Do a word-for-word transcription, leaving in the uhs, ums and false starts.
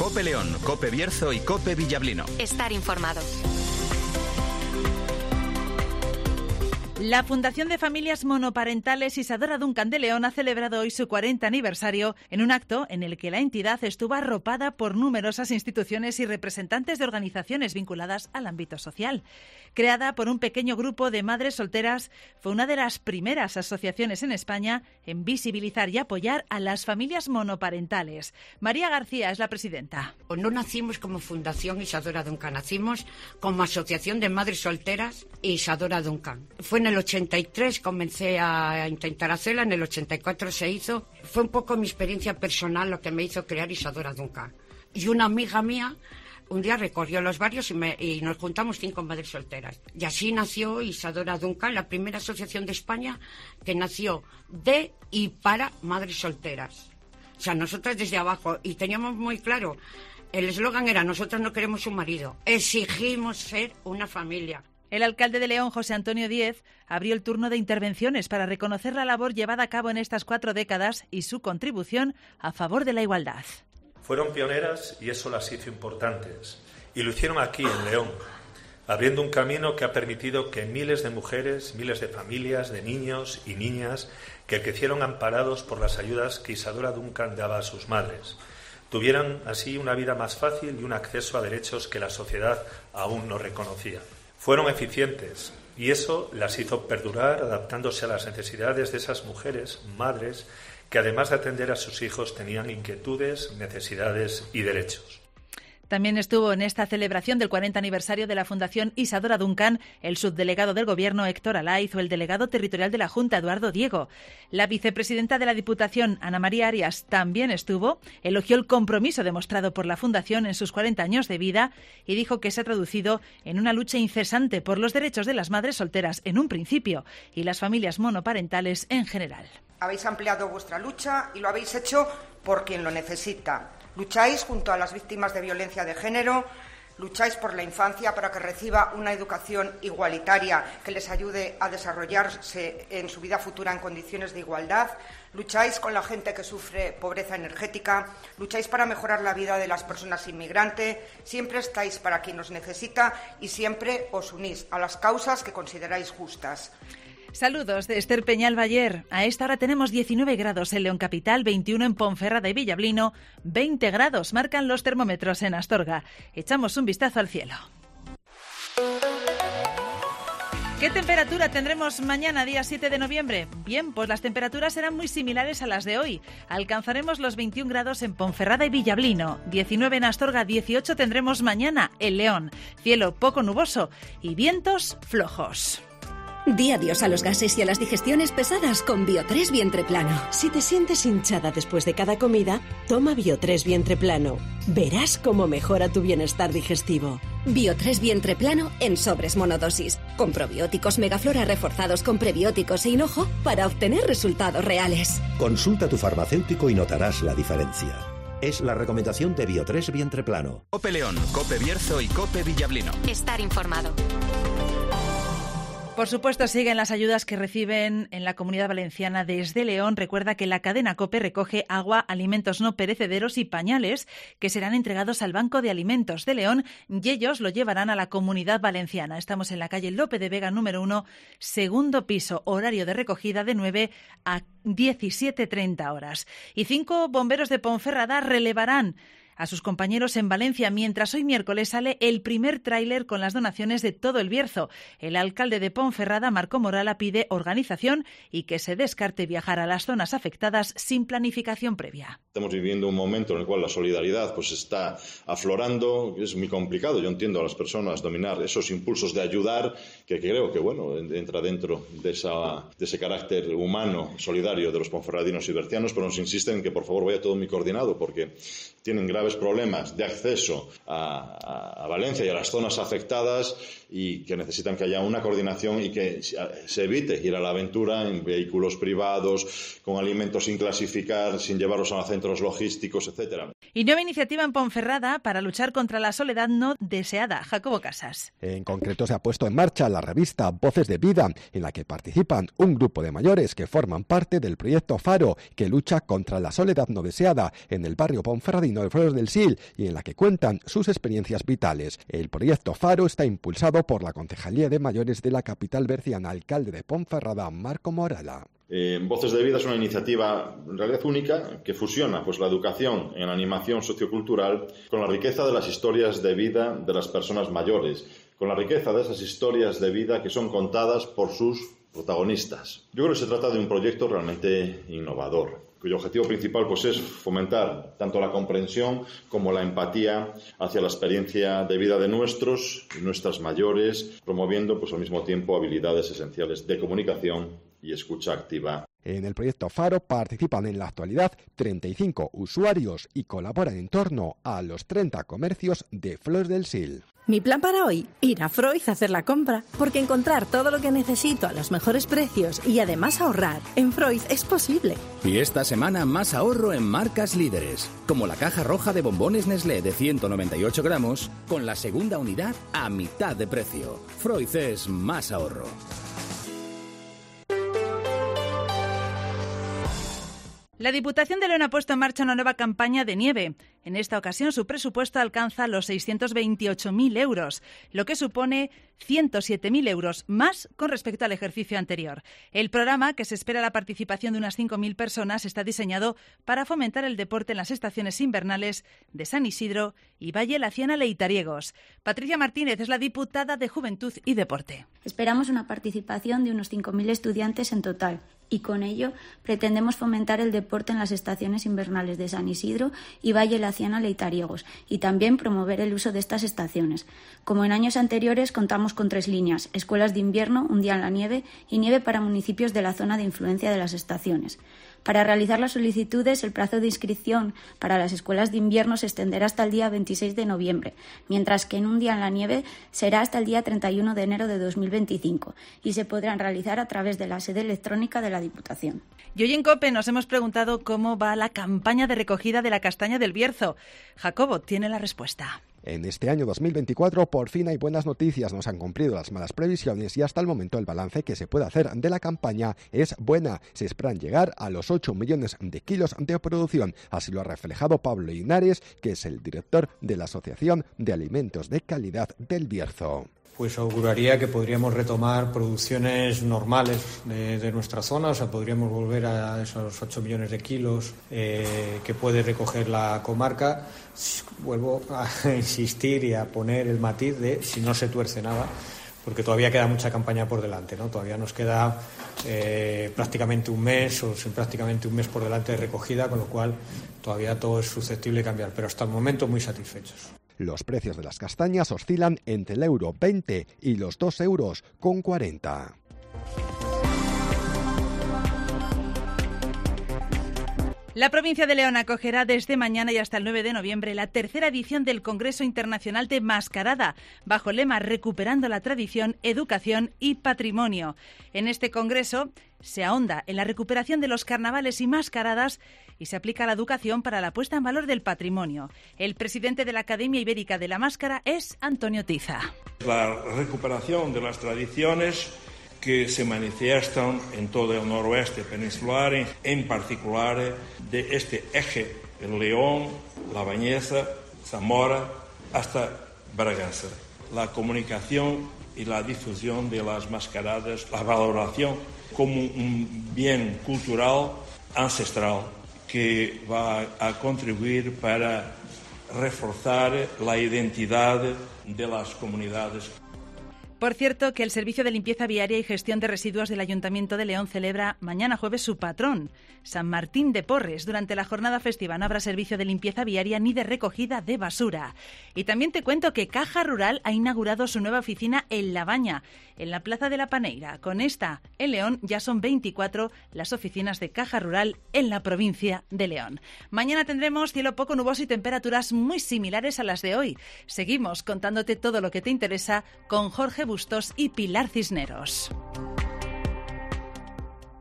COPE León, COPE Bierzo y COPE Villablino. Estar informado. La Fundación de Familias Monoparentales Isadora Duncan de León ha celebrado hoy su cuarenta aniversario en un acto en el que la entidad estuvo arropada por numerosas instituciones y representantes de organizaciones vinculadas al ámbito social. Creada por un pequeño grupo de madres solteras, fue una de las primeras asociaciones en España en visibilizar y apoyar a las familias monoparentales. María García es la presidenta. No nacimos como Fundación Isadora Duncan, nacimos como Asociación de Madres Solteras Isadora Duncan. Fue en el ochenta y tres comencé a intentar hacerla, en el ochenta y cuatro se hizo. Fue un poco mi experiencia personal lo que me hizo crear Isadora Duncan. Y una amiga mía un día recorrió los barrios y, me, y nos juntamos cinco madres solteras. Y así nació Isadora Duncan, la primera asociación de España que nació de y para madres solteras. O sea, nosotras desde abajo, y teníamos muy claro, el eslogan era: nosotros no queremos un marido, exigimos ser una familia. El alcalde de León, José Antonio Díez, abrió el turno de intervenciones para reconocer la labor llevada a cabo en estas cuatro décadas y su contribución a favor de la igualdad. Fueron pioneras y eso las hizo importantes. Y lo hicieron aquí, en León, abriendo un camino que ha permitido que miles de mujeres, miles de familias, de niños y niñas que crecieron amparados por las ayudas que Isadora Duncan daba a sus madres, tuvieran así una vida más fácil y un acceso a derechos que la sociedad aún no reconocía. Fueron eficientes y eso las hizo perdurar adaptándose a las necesidades de esas mujeres, madres, que además de atender a sus hijos tenían inquietudes, necesidades y derechos. También estuvo en esta celebración del cuarenta aniversario de la Fundación Isadora Duncan el subdelegado del Gobierno Héctor Alaiz o el delegado territorial de la Junta Eduardo Diego. La vicepresidenta de la Diputación Ana María Arias también estuvo, elogió el compromiso demostrado por la Fundación en sus cuarenta años de vida y dijo que se ha traducido en una lucha incesante por los derechos de las madres solteras en un principio y las familias monoparentales en general. Habéis ampliado vuestra lucha y lo habéis hecho por quien lo necesita. Lucháis junto a las víctimas de violencia de género, lucháis por la infancia para que reciba una educación igualitaria que les ayude a desarrollarse en su vida futura en condiciones de igualdad, lucháis con la gente que sufre pobreza energética, lucháis para mejorar la vida de las personas inmigrantes, siempre estáis para quien os necesita y siempre os unís a las causas que consideráis justas. Saludos de Esther Peñal Bayer. A esta hora tenemos diecinueve grados en León Capital, veintiuno en Ponferrada y Villablino, veinte grados marcan los termómetros en Astorga. Echamos un vistazo al cielo. ¿Qué temperatura tendremos mañana, día siete de noviembre? Bien, pues las temperaturas serán muy similares a las de hoy. Alcanzaremos los veintiún grados en Ponferrada y Villablino, diecinueve en Astorga, dieciocho tendremos mañana en León. Cielo poco nuboso y vientos flojos. Di adiós a los gases y a las digestiones pesadas con Bio tres Vientre Plano. Si te sientes hinchada después de cada comida, toma Bio tres Vientre Plano. Verás cómo mejora tu bienestar digestivo. Bio tres Vientre Plano en sobres monodosis, con probióticos Megaflora reforzados con prebióticos e hinojo para obtener resultados reales. Consulta a tu farmacéutico y notarás la diferencia. Es la recomendación de Bio tres Vientre Plano. COPE León, COPE Bierzo y COPE Villablino. Estar informado. Por supuesto, siguen las ayudas que reciben en la Comunidad Valenciana desde León. Recuerda que la cadena COPE recoge agua, alimentos no perecederos y pañales que serán entregados al Banco de Alimentos de León y ellos lo llevarán a la Comunidad Valenciana. Estamos en la calle Lope de Vega número uno, segundo piso, horario de recogida de nueve a diecisiete treinta horas. Y cinco bomberos de Ponferrada relevarán a sus compañeros en Valencia, mientras hoy miércoles sale el primer tráiler con las donaciones de todo el Bierzo. El alcalde de Ponferrada, Marco Morala, pide organización y que se descarte viajar a las zonas afectadas sin planificación previa. Estamos viviendo un momento en el cual la solidaridad pues está aflorando, es muy complicado. Yo entiendo a las personas dominar esos impulsos de ayudar, que creo que bueno entra dentro de, esa, de ese carácter humano, solidario de los ponferradinos y bercianos, pero nos insisten en que por favor vaya todo muy coordinado porque tienen graves problemas de acceso a, a, a Valencia y a las zonas afectadas y que necesitan que haya una coordinación y que se evite ir a la aventura en vehículos privados, con alimentos sin clasificar, sin llevarlos a centros logísticos, etcétera. Y nueva iniciativa en Ponferrada para luchar contra la soledad no deseada. Jacobo Casas. En concreto se ha puesto en marcha la revista Voces de Vida, en la que participan un grupo de mayores que forman parte del proyecto Faro, que lucha contra la soledad no deseada en el barrio ponferradino de Flores del Sil y en la que cuentan sus experiencias vitales. El proyecto Faro está impulsado por la Concejalía de Mayores de la capital berciana, alcalde de Ponferrada, Marco Morala. Eh, Voces de Vida es una iniciativa en realidad única que fusiona pues, la educación en la animación sociocultural con la riqueza de las historias de vida de las personas mayores, con la riqueza de esas historias de vida que son contadas por sus protagonistas. Yo creo que se trata de un proyecto realmente innovador, cuyo objetivo principal pues, es fomentar tanto la comprensión como la empatía hacia la experiencia de vida de nuestros y nuestras mayores, promoviendo pues, al mismo tiempo habilidades esenciales de comunicación y escucha activa. En el proyecto Faro participan en la actualidad treinta y cinco usuarios y colaboran en torno a los treinta comercios de Flores del Sil. Mi plan para hoy, ir a Freud a hacer la compra, porque encontrar todo lo que necesito a los mejores precios y además ahorrar en Freud es posible. Y esta semana más ahorro en marcas líderes, como la caja roja de bombones Nestlé de ciento noventa y ocho gramos, con la segunda unidad a mitad de precio. Freud es más ahorro. La Diputación de León ha puesto en marcha una nueva campaña de nieve. En esta ocasión su presupuesto alcanza los seiscientos veintiocho mil euros, lo que supone ciento siete mil euros más con respecto al ejercicio anterior. El programa, que se espera la participación de unas cinco mil personas, está diseñado para fomentar el deporte en las estaciones invernales de San Isidro y Valle Laciana Leitariegos. Patricia Martínez es la diputada de Juventud y Deporte. Esperamos una participación de unos cinco mil estudiantes en total. Y con ello pretendemos fomentar el deporte en las estaciones invernales de San Isidro y Valle Laciana Leitariegos y también promover el uso de estas estaciones. Como en años anteriores, contamos con tres líneas: escuelas de invierno, un día en la nieve y nieve para municipios de la zona de influencia de las estaciones. Para realizar las solicitudes, el plazo de inscripción para las escuelas de invierno se extenderá hasta el día veintiséis de noviembre, mientras que en un día en la nieve será hasta el día treinta y uno de enero de dos mil veinticinco y se podrán realizar a través de la sede electrónica de la Diputación. Y hoy en COPE nos hemos preguntado cómo va la campaña de recogida de la castaña del Bierzo. Jacobo tiene la respuesta. En este año dos mil veinticuatro por fin hay buenas noticias, nos han cumplido las malas previsiones y hasta el momento el balance que se puede hacer de la campaña es buena. Se esperan llegar a los ocho millones de kilos de producción, así lo ha reflejado Pablo Linares, que es el director de la Asociación de Alimentos de Calidad del Bierzo. Pues auguraría que podríamos retomar producciones normales de, de nuestra zona, o sea, podríamos volver a esos ocho millones de kilos eh, que puede recoger la comarca. Vuelvo a insistir y a poner el matiz de si no se tuerce nada, porque todavía queda mucha campaña por delante, ¿no? Todavía nos queda eh, prácticamente un mes o sin prácticamente un mes por delante de recogida, con lo cual todavía todo es susceptible de cambiar, pero hasta el momento muy satisfechos. Los precios de las castañas oscilan entre el euro veinte y los dos euros con cuarenta. La provincia de León acogerá desde mañana y hasta el nueve de noviembre la tercera edición del Congreso Internacional de Mascarada, bajo el lema Recuperando la Tradición, Educación y Patrimonio. En este congreso se ahonda en la recuperación de los carnavales y mascaradas y se aplica la educación para la puesta en valor del patrimonio. El presidente de la Academia Ibérica de la Máscara es Antonio Tiza. La recuperación de las tradiciones que se manifiestan en todo el noroeste peninsular, en particular de este eje, el León, La Bañeza, Zamora, hasta Braganza. La comunicación y la difusión de las mascaradas, la valoración como un bien cultural ancestral que va a contribuir para reforzar la identidad de las comunidades. Por cierto, que el Servicio de Limpieza Viaria y Gestión de Residuos del Ayuntamiento de León celebra mañana jueves su patrón, San Martín de Porres. Durante la jornada festiva no habrá servicio de limpieza viaria ni de recogida de basura. Y también te cuento que Caja Rural ha inaugurado su nueva oficina en La Baña, en la Plaza de la Paneira. Con esta, en León, ya son veinticuatro las oficinas de Caja Rural en la provincia de León. Mañana tendremos cielo poco nuboso y temperaturas muy similares a las de hoy. Seguimos contándote todo lo que te interesa con Jorge Bustos y Pilar Cisneros.